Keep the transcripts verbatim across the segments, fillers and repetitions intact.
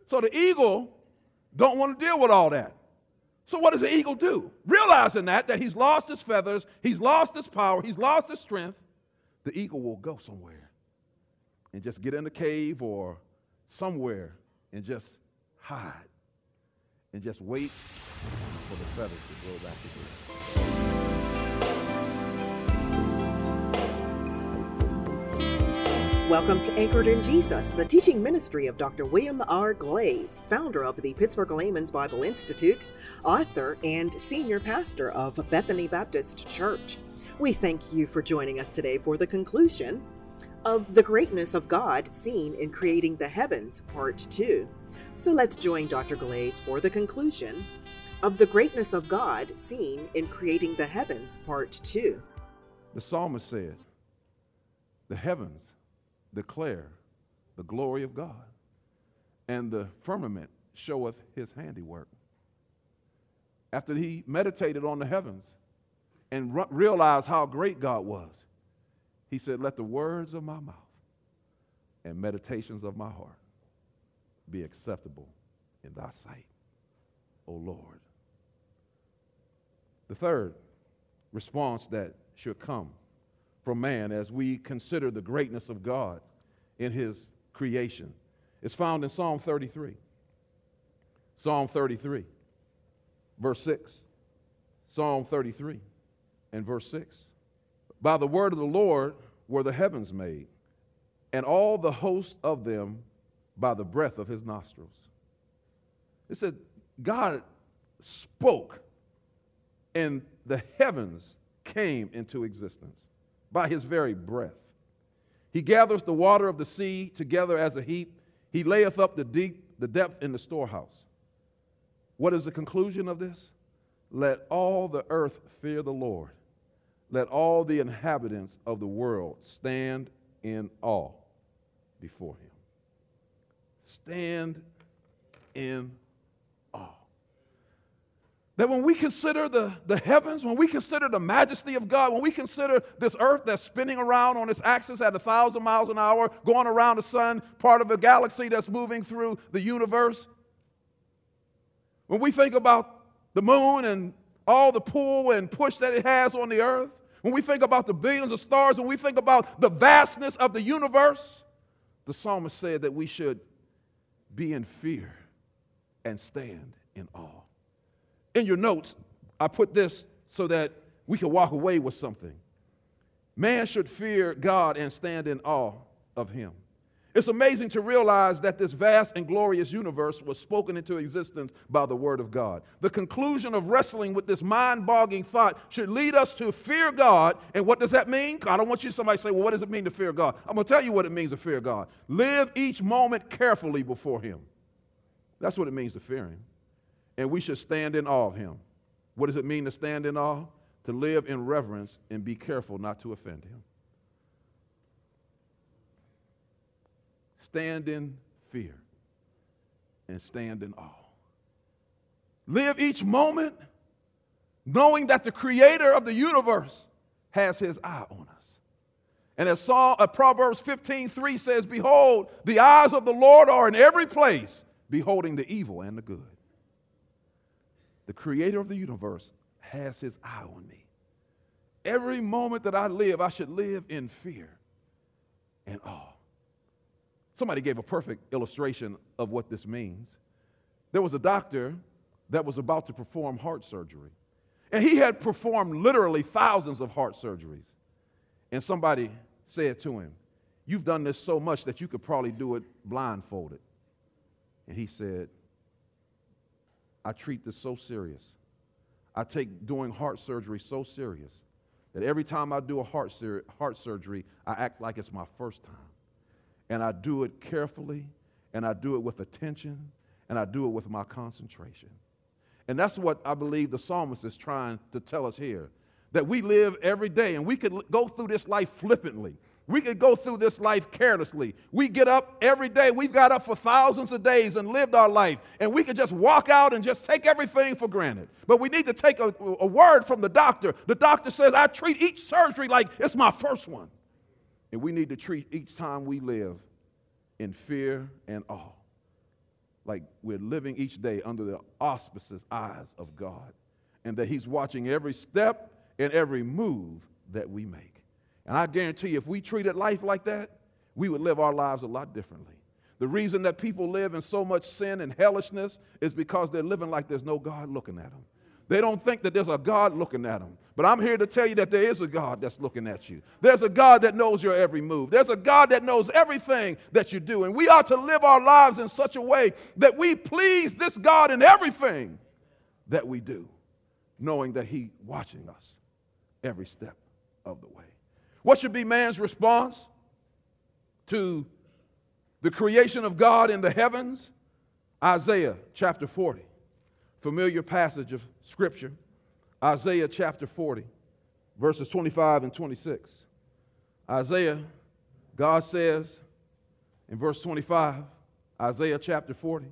So the eagle don't want to deal with all that. So what does the eagle do? Realizing that, that he's lost his feathers, he's lost his power, he's lost his strength, the eagle will go somewhere and just get in a cave or somewhere and just hide and just wait for the feathers to grow back again. Welcome to Anchored in Jesus, the teaching ministry of Doctor William R. Glaze, founder of the Pittsburgh Layman's Bible Institute, author and senior pastor of Bethany Baptist Church. We thank you for joining us today for the conclusion of The Greatness of God Seen in Creating the Heavens, Part two. So let's join Doctor Glaze for the conclusion of The Greatness of God Seen in Creating the Heavens, Part two. The psalmist said, the heavens declare the glory of God, and the firmament showeth his handiwork. After he meditated on the heavens and re- realized how great God was, he said, let the words of my mouth and meditations of my heart be acceptable in thy sight, O Lord. The third response that should come from man as we consider the greatness of God in his creation is found in Psalm thirty-three. Psalm thirty-three, verse six. Psalm thirty-three and verse six. By the word of the Lord were the heavens made, and all the host of them by the breath of his nostrils. It said God spoke, and the heavens came into existence by his very breath. He gathers the water of the sea together as a heap. He layeth up the deep, the depth in the storehouse. What is the conclusion of this? Let all the earth fear the Lord. Let all the inhabitants of the world stand in awe before him. Stand in awe. That when we consider the, the heavens, when we consider the majesty of God, when we consider this earth that's spinning around on its axis at a thousand miles an hour, going around the sun, part of a galaxy that's moving through the universe, when we think about the moon and all the pull and push that it has on the earth, when we think about the billions of stars, when we think about the vastness of the universe, the psalmist said that we should be in fear and stand in awe. In your notes, I put this so that we can walk away with something. Man should fear God and stand in awe of him. It's amazing to realize that this vast and glorious universe was spoken into existence by the word of God. The conclusion of wrestling with this mind-boggling thought should lead us to fear God. And what does that mean? I don't want you somebody to say, well, what does it mean to fear God? I'm going to tell you what it means to fear God. Live each moment carefully before him. That's what it means to fear him. And we should stand in awe of him. What does it mean to stand in awe? To live in reverence and be careful not to offend him. Stand in fear and stand in awe. Live each moment knowing that the creator of the universe has his eye on us. And as Psalm, uh, Proverbs fifteen three says, behold, the eyes of the Lord are in every place, beholding the evil and the good. The creator of the universe has his eye on me. Every moment that I live, I should live in fear and awe. Somebody gave a perfect illustration of what this means. There was a doctor that was about to perform heart surgery. And he had performed literally thousands of heart surgeries. And somebody said to him, you've done this so much that you could probably do it blindfolded. And he said, I treat this so serious. I take doing heart surgery so serious that every time I do a heart, sur- heart surgery, I act like it's my first time. And I do it carefully, and I do it with attention, and I do it with my concentration. And that's what I believe the psalmist is trying to tell us here, that we live every day, and we could go through this life flippantly. We could go through this life carelessly. We get up every day. We've got up for thousands of days and lived our life, and we could just walk out and just take everything for granted. But we need to take a, a word from the doctor. The doctor says, I treat each surgery like it's my first one. And we need to treat each time we live in fear and awe. like we're living each day under the auspicious eyes of God, and that he's watching every step and every move that we make. And I guarantee you, if we treated life like that, we would live our lives a lot differently. The reason that people live in so much sin and hellishness is because they're living like there's no God looking at them. They don't think that there's a God looking at them. But I'm here to tell you that there is a God that's looking at you. There's a God that knows your every move. There's a God that knows everything that you do. And we ought to live our lives in such a way that we please this God in everything that we do, knowing that he's watching us every step of the way. What should be man's response to the creation of God in the heavens? Isaiah chapter forty, familiar passage of Scripture. Isaiah chapter forty, verses twenty-five and twenty-six. Isaiah, God says in verse twenty-five, Isaiah chapter forty,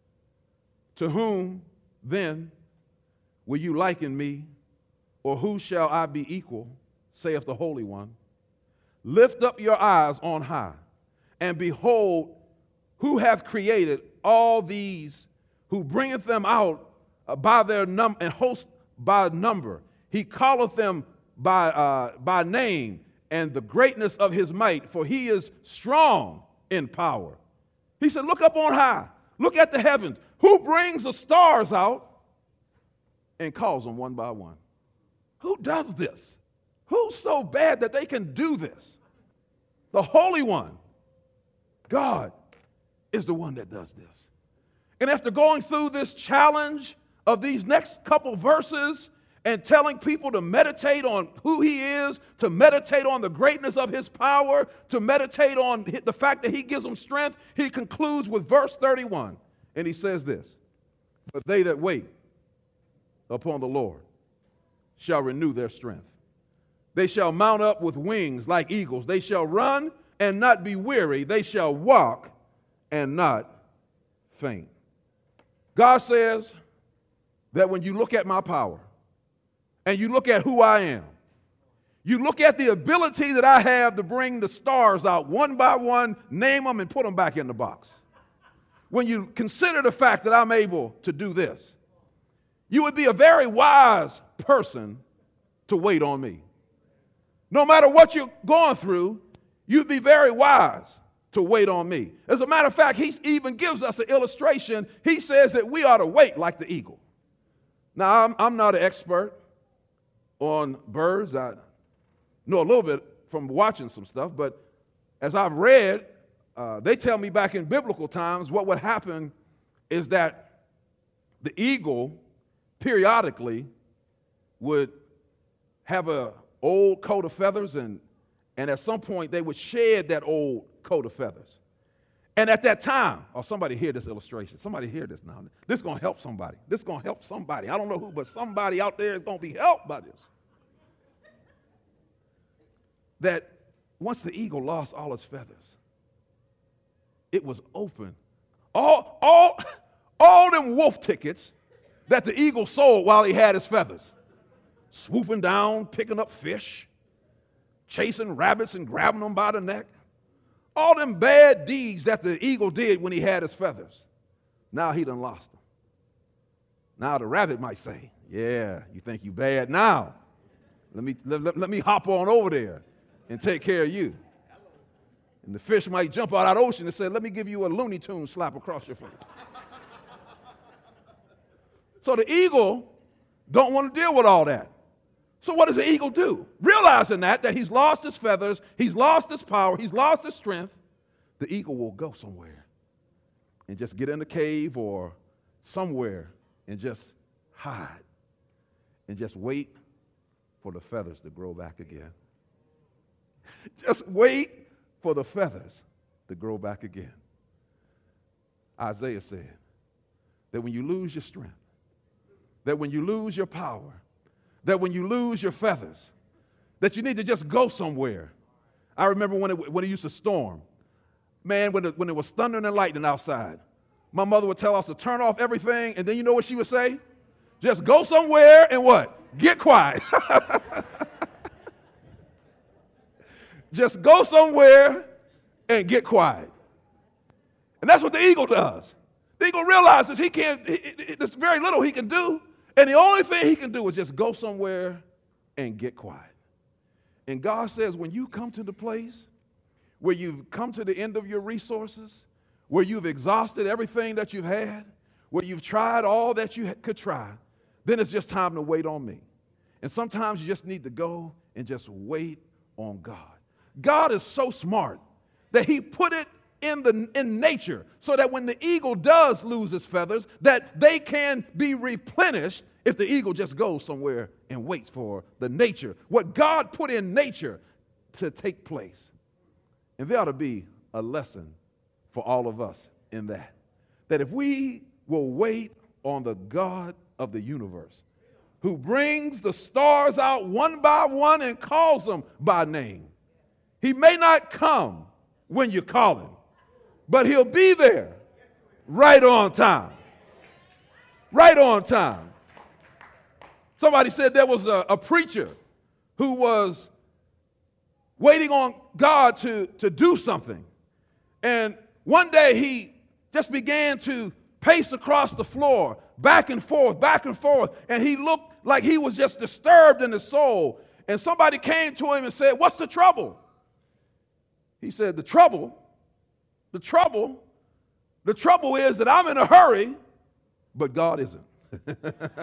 "To whom then will you liken me, or who shall I be equal, saith the Holy One? Lift up your eyes on high, and behold, who hath created all these, who bringeth them out by their num and host by number. He calleth them by uh, by name, and the greatness of his might, for he is strong in power." He said, look up on high, look at the heavens. Who brings the stars out and calls them one by one? Who does this? Who's so bad that they can do this? The Holy One, God, is the one that does this. And after going through this challenge of these next couple verses and telling people to meditate on who he is, to meditate on the greatness of his power, to meditate on the fact that he gives them strength, he concludes with verse thirty-one. And he says this, "But they that wait upon the Lord shall renew their strength. They shall mount up with wings like eagles. They shall run and not be weary. They shall walk and not faint." God says that when you look at my power and you look at who I am, you look at the ability that I have to bring the stars out one by one, name them, and put them back in the box. When you consider the fact that I'm able to do this, you would be a very wise person to wait on me. No matter what you're going through, you'd be very wise to wait on me. As a matter of fact, he even gives us an illustration. He says that we ought to wait like the eagle. Now, I'm, I'm not an expert on birds. I know a little bit from watching some stuff, but as I've read, uh, they tell me back in biblical times what would happen is that the eagle periodically would have an old coat of feathers, and, and at some point they would shed that old coat of feathers. And at that time, oh, somebody hear this illustration. Somebody hear this now. This is going to help somebody. This is going to help somebody. I don't know who, but somebody out there is going to be helped by this. That once the eagle lost all its feathers, it was open. All, all, all them wolf tickets that the eagle sold while he had his feathers, swooping down, picking up fish, chasing rabbits and grabbing them by the neck. All them bad deeds that the eagle did when he had his feathers, now he done lost them. Now the rabbit might say, yeah, you think you bad now. Let me, let, let, let me hop on over there and take care of you. And the fish might jump out of the ocean and say, let me give you a Looney Tune slap across your face. So the eagle don't want to deal with all that. So what does the eagle do? Realizing that, that he's lost his feathers, he's lost his power, he's lost his strength, the eagle will go somewhere and just get in a cave or somewhere and just hide and just wait for the feathers to grow back again. Just wait for the feathers to grow back again. Isaiah said that when you lose your strength, that when you lose your power, that when you lose your feathers, that you need to just go somewhere. I remember when it, when it used to storm. Man, when it, when it was thundering and lightning outside, my mother would tell us to turn off everything, and then you know what she would say? Just go somewhere and what? Get quiet. Just go somewhere and get quiet. And that's what the eagle does. He's going to realize that he can't, he, he, there's very little he can do. And the only thing he can do is just go somewhere and get quiet. And God says, when you come to the place where you've come to the end of your resources, where you've exhausted everything that you've had, where you've tried all that you could try, then it's just time to wait on me. And sometimes you just need to go and just wait on God. God is so smart that he put it in the in nature so that when the eagle does lose its feathers, that they can be replenished if the eagle just goes somewhere and waits for the nature, what God put in nature to take place. And there ought to be a lesson for all of us in that. That if we will wait on the God of the universe, who brings the stars out one by one and calls them by name, he may not come when you call him, but he'll be there right on time. Right on time. Somebody said there was a, a preacher who was waiting on God to, to do something. And one day he just began to pace across the floor, back and forth, back and forth, and he looked like he was just disturbed in his soul. And somebody came to him and said, "What's the trouble?" He said, the trouble, the trouble, the trouble is that I'm in a hurry, but God isn't.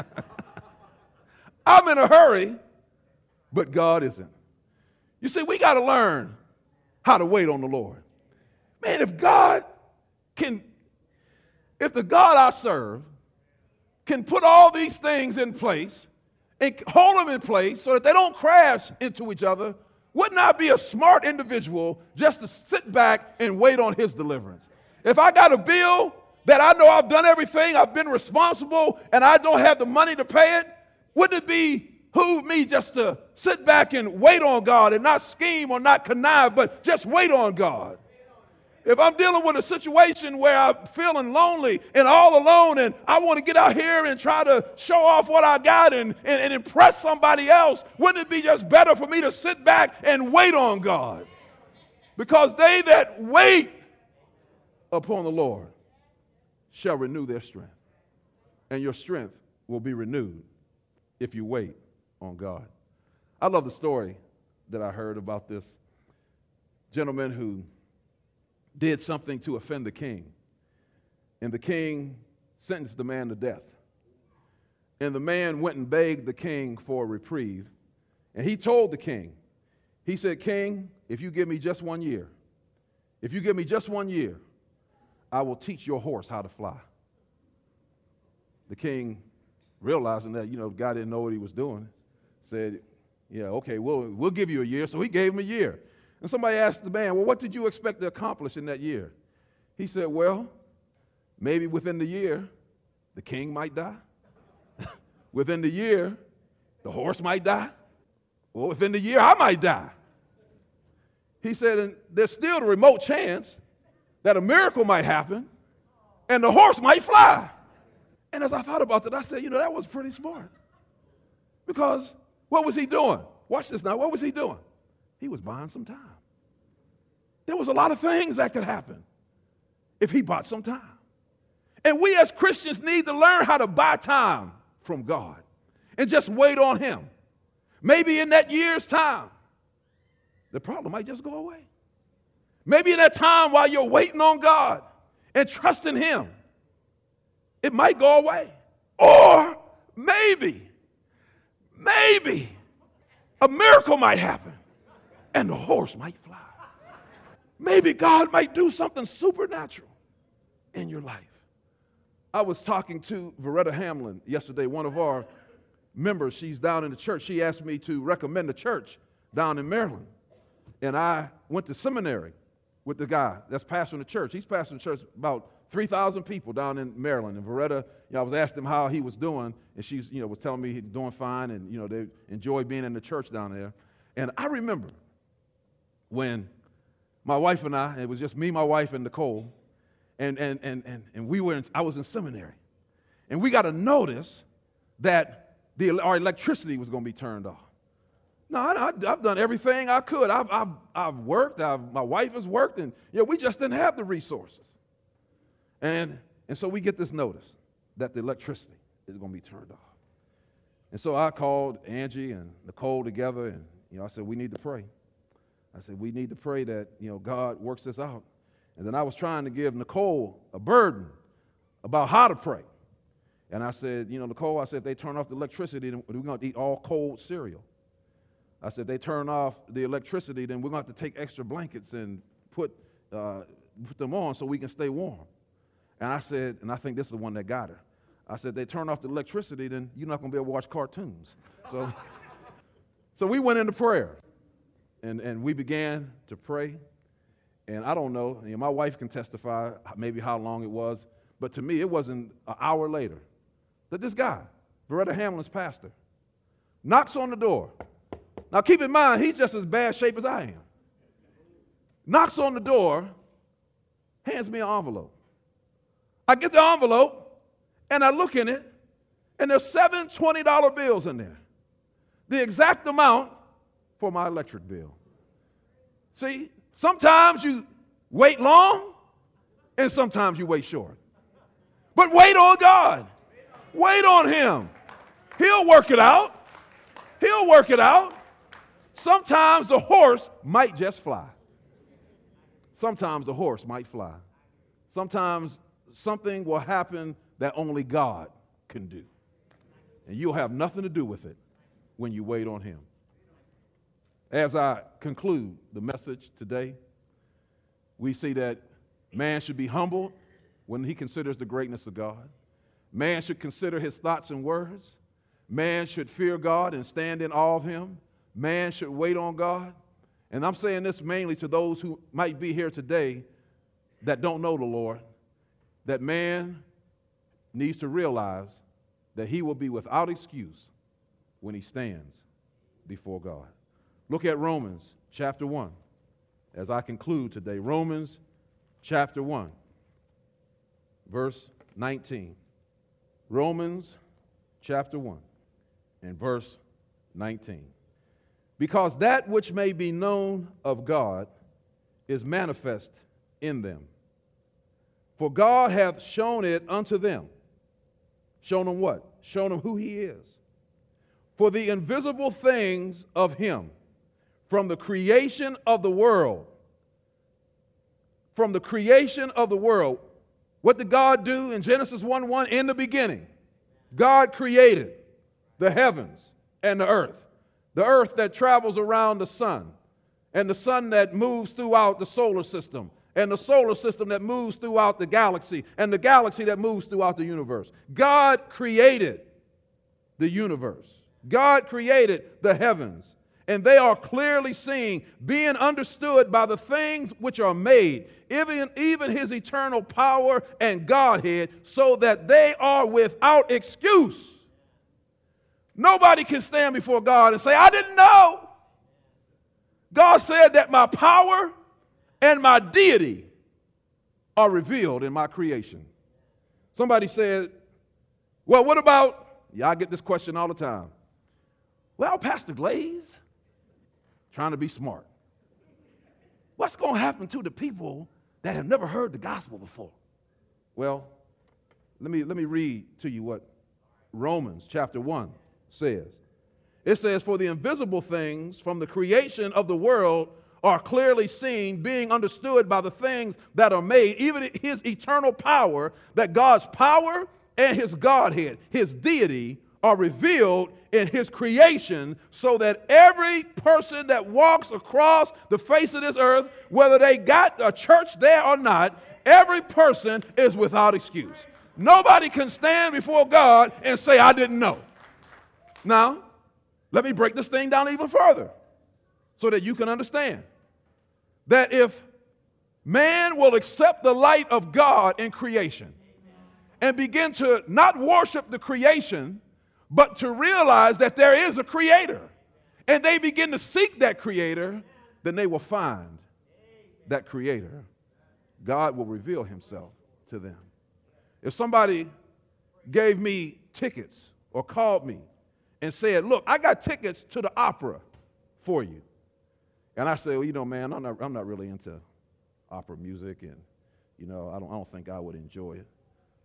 I'm in a hurry, but God isn't. You see, we got to learn how to wait on the Lord. Man, if God can, if the God I serve can put all these things in place and hold them in place so that they don't crash into each other, wouldn't I be a smart individual just to sit back and wait on his deliverance? If I got a bill that I know I've done everything, I've been responsible, and I don't have the money to pay it, wouldn't it behoove me just to sit back and wait on God and not scheme or not connive, but just wait on God? If I'm dealing with a situation where I'm feeling lonely and all alone and I want to get out here and try to show off what I got and, and, and impress somebody else, wouldn't it be just better for me to sit back and wait on God? Because they that wait upon the Lord shall renew their strength. And your strength will be renewed if you wait on God. I love the story that I heard about this gentleman who did something to offend the king. And the king sentenced the man to death. And the man went and begged the king for a reprieve. And he told the king, he said, "King, if you give me just one year, if you give me just one year, I will teach your horse how to fly." The king, realizing that, you know, the guy didn't know what he was doing, said, "Yeah, okay, we'll, we'll give you a year." So he gave him a year. And somebody asked the man, "Well, what did you expect to accomplish in that year?" He said, "Well, maybe within the year, the king might die. Within the year, the horse might die. Or within the year, I might die." He said, "And there's still the remote chance that a miracle might happen and the horse might fly." And as I thought about that, I said, you know, that was pretty smart. Because what was he doing? Watch this now. What was he doing? He was buying some time. There was a lot of things that could happen if he bought some time. And we as Christians need to learn how to buy time from God and just wait on him. Maybe in that year's time, the problem might just go away. Maybe in that time while you're waiting on God and trusting him, it might go away. Or maybe, maybe a miracle might happen and the horse might fly. Maybe God might do something supernatural in your life. I was talking to Veretta Hamlin yesterday, one of our members. She's down in the church. She asked me to recommend a church down in Maryland. And I went to seminary with the guy that's pastoring the church. He's pastoring the church about three thousand people down in Maryland. And Veretta, you know, I was asking him how he was doing, and she's, you know, was telling me he's doing fine, and, you know, they enjoy being in the church down there. And I remember when my wife and I, it was just me, my wife, and Nicole, and and and and, and we were in, I was in seminary, and we got a notice that the our electricity was going to be turned off. No, I, I've done everything I could. I've I've, I've worked. I've, my wife has worked, and, you know, we just didn't have the resources. And And so we get this notice that the electricity is going to be turned off. And so I called Angie and Nicole together, and you know, I said, we need to pray. I said, we need to pray that, you know, God works this out. And then I was trying to give Nicole a burden about how to pray. And I said, you know, Nicole, I said, if they turn off the electricity, then we're going to eat all cold cereal. I said, if they turn off the electricity, then we're going to have to take extra blankets and put, uh, put them on so we can stay warm. And I said, and I think this is the one that got her. I said, they turn off the electricity, then you're not going to be able to watch cartoons. So, so we went into prayer, and, and we began to pray. And I don't know, you know, my wife can testify maybe how long it was, but to me, it wasn't an hour later that this guy, Beretta Hamlin's pastor, knocks on the door. Now, keep in mind, he's just as bad shape as I am. Knocks on the door, hands me an envelope. I get the envelope, and I look in it, and there's seven twenty dollar bills in there. The exact amount for my electric bill. See, sometimes you wait long, and sometimes you wait short. But wait on God. Wait on Him. He'll work it out. He'll work it out. Sometimes the horse might just fly. Sometimes the horse might fly. Sometimes something will happen that only God can do. And you'll have nothing to do with it when you wait on Him. As I conclude the message today, we see that man should be humbled when he considers the greatness of God. Man should consider his thoughts and words. Man should fear God and stand in awe of Him. Man should wait on God. And I'm saying this mainly to those who might be here today that don't know the Lord, that man needs to realize that he will be without excuse when he stands before God. Look at Romans chapter one as I conclude today. Romans chapter one, verse nineteen. Romans chapter one and verse nineteen. Because that which may be known of God is manifest in them. For God hath shown it unto them. Shown them what? Shown them who He is. For the invisible things of Him, from the creation of the world, from the creation of the world, what did God do in Genesis one one? In the beginning, God created the heavens and the earth. The earth that travels around the sun, and the sun that moves throughout the solar system, and the solar system that moves throughout the galaxy, and the galaxy that moves throughout the universe. God created the universe. God created the heavens, and they are clearly seen, being understood by the things which are made, even, even His eternal power and Godhead, so that they are without excuse. Nobody can stand before God and say, I didn't know. God said that my power and my deity are revealed in my creation. Somebody said, well, what about, yeah, I get this question all the time. Well, Pastor Glaze, trying to be smart. What's going to happen to the people that have never heard the gospel before? Well, let me, let me read to you what Romans chapter one says. It says, for the invisible things from the creation of the world are clearly seen, being understood by the things that are made, even His eternal power, that God's power and His Godhead, His deity, are revealed in His creation, so that every person that walks across the face of this earth, whether they got a church there or not, every person is without excuse. Nobody can stand before God and say, I didn't know. Now, let me break this thing down even further so that you can understand that if man will accept the light of God in creation and begin to not worship the creation, but to realize that there is a creator, and they begin to seek that creator, then they will find that creator. God will reveal Himself to them. If somebody gave me tickets or called me and said, look, I got tickets to the opera for you. And I say, well, you know, man, I'm not, I'm not really into opera music, and, you know, I don't, I don't think I would enjoy it.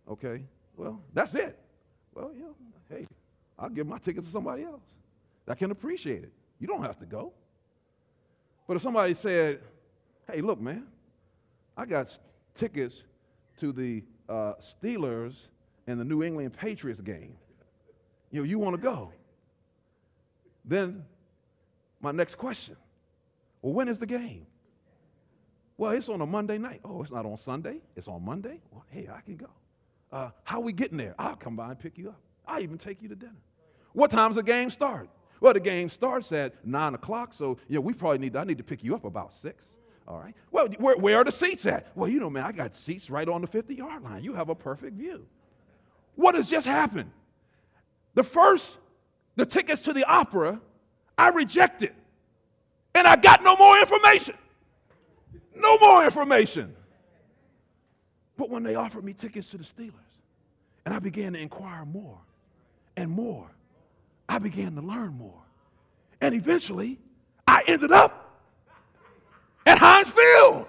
Okay, well, that's it. Well, you know, hey, I'll give my ticket to somebody else that can appreciate it. You don't have to go. But if somebody said, hey, look, man, I got tickets to the uh, Steelers and the New England Patriots game. You know, you want to go? Then my next question, well, when is the game? Well, it's on a Monday night. Oh, it's not on Sunday. It's on Monday. Well, hey, I can go. Uh, how are we getting there? I'll come by and pick you up. I'll even take you to dinner. What time's the game start? Well, the game starts at nine o'clock, so you know, we probably need to, I need to pick you up about six. All right. Well, where, where are the seats at? Well, you know, man, I got seats right on the fifty-yard line. You have a perfect view. What has just happened? The first, the tickets to the opera, I rejected. And I got no more information. No more information. But when they offered me tickets to the Steelers, and I began to inquire more and more, I began to learn more. And eventually, I ended up at Heinz Field.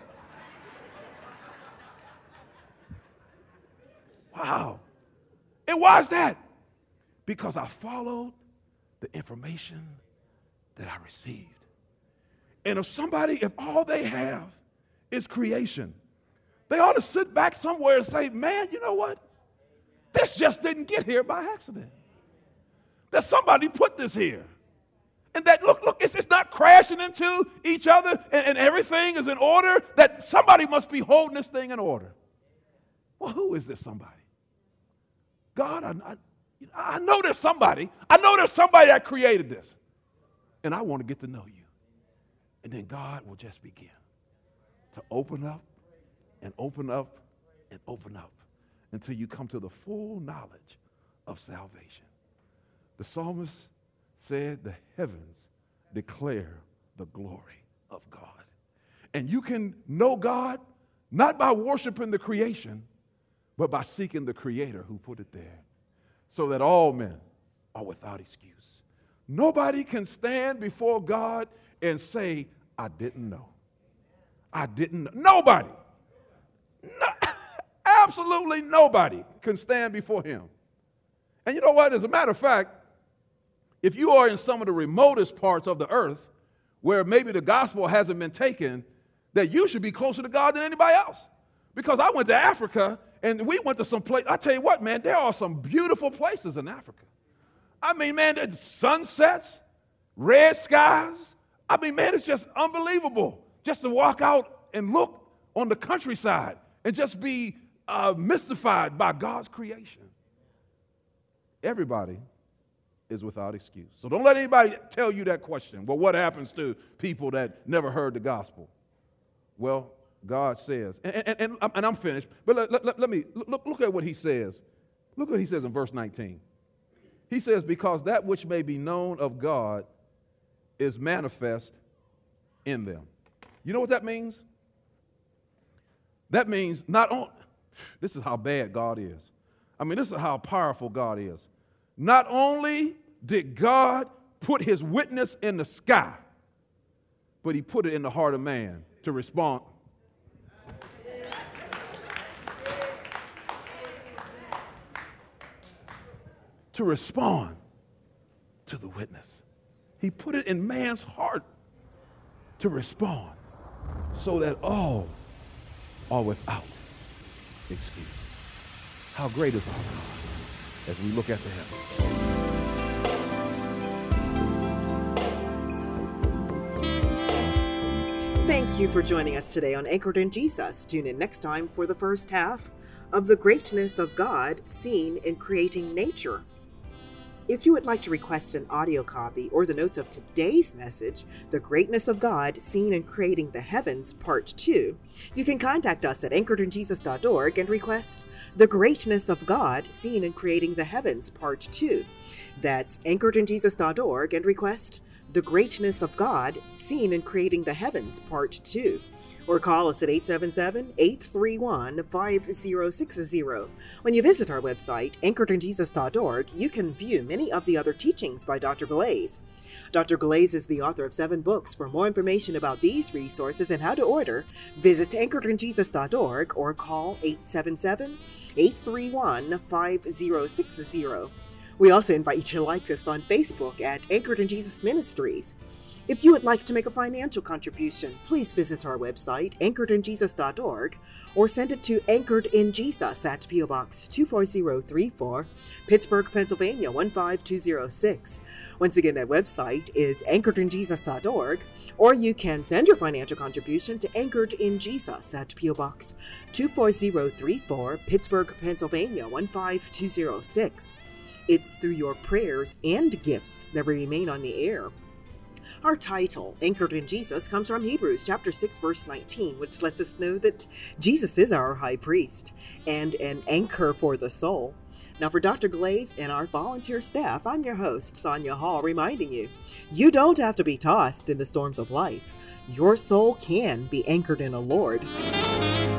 Wow. And why is that? Because I followed the information that I received. And if somebody, if all they have is creation, they ought to sit back somewhere and say, man, you know what? This just didn't get here by accident. That somebody put this here. And that, look, look, it's, it's not crashing into each other and, and everything is in order. That somebody must be holding this thing in order. Well, who is this somebody? God, I, I, I know there's somebody. I know there's somebody that created this. And I want to get to know you. And then God will just begin to open up and open up and open up until you come to the full knowledge of salvation. The psalmist said the heavens declare the glory of God. And you can know God not by worshiping the creation, but by seeking the Creator who put it there, so that all men are without excuse. Nobody can stand before God and say, I didn't know. I didn't know. Nobody. No, absolutely nobody can stand before him. And you know what? As a matter of fact, if you are in some of the remotest parts of the earth where maybe the gospel hasn't been taken, that you should be closer to God than anybody else. Because I went to Africa and we went to some place. I tell you what, man, there are some beautiful places in Africa. I mean, man, there's sunsets, red skies. I mean, man, it's just unbelievable just to walk out and look on the countryside and just be uh, mystified by God's creation. Everybody is without excuse. So don't let anybody tell you that question. Well, what happens to people that never heard the gospel? Well, God says, and, and, and, and I'm finished, but let, let, let me, look, look at what he says. Look what he says in verse nineteen. He says, because that which may be known of God is manifest in them. You know what that means? That means not only, this is how bad God is. I mean, this is how powerful God is. Not only did God put his witness in the sky, but he put it in the heart of man to respond. To respond to the witness. He put it in man's heart to respond so that all are without excuse. How great is our God as we look at the heavens. Thank you for joining us today on Anchored in Jesus. Tune in next time for the first half of the greatness of God seen in creating nature. If you would like to request an audio copy or the notes of today's message, The Greatness of God Seen in Creating the Heavens, Part two, you can contact us at anchored in jesus dot org and request The Greatness of God Seen in Creating the Heavens, Part two. That's anchored in jesus dot org and request The Greatness of God, Seen in Creating the Heavens, Part two. Or call us at eight seven seven, eight three one, five zero six zero. When you visit our website, anchored in jesus dot org, you can view many of the other teachings by Doctor Glaze. Doctor Glaze is the author of seven books. For more information about these resources and how to order, visit anchored in jesus dot org or call eight seven seven, eight three one, five zero six zero. We also invite you to like us on Facebook at Anchored in Jesus Ministries. If you would like to make a financial contribution, please visit our website, anchored in jesus dot org, or send it to Anchored in Jesus at P O Box two four zero three four, Pittsburgh, Pennsylvania one five two zero six. Once again, that website is anchored in jesus dot org, or you can send your financial contribution to Anchored in Jesus at P O Box two four zero three four, Pittsburgh, Pennsylvania one five two zero six. It's through your prayers and gifts that we remain on the air. Our title, Anchored in Jesus, comes from Hebrews chapter six, verse nineteen, which lets us know that Jesus is our high priest and an anchor for the soul. Now, for Doctor Glaze and our volunteer staff, I'm your host, Sonia Hall, reminding you, you don't have to be tossed in the storms of life. Your soul can be anchored in the Lord.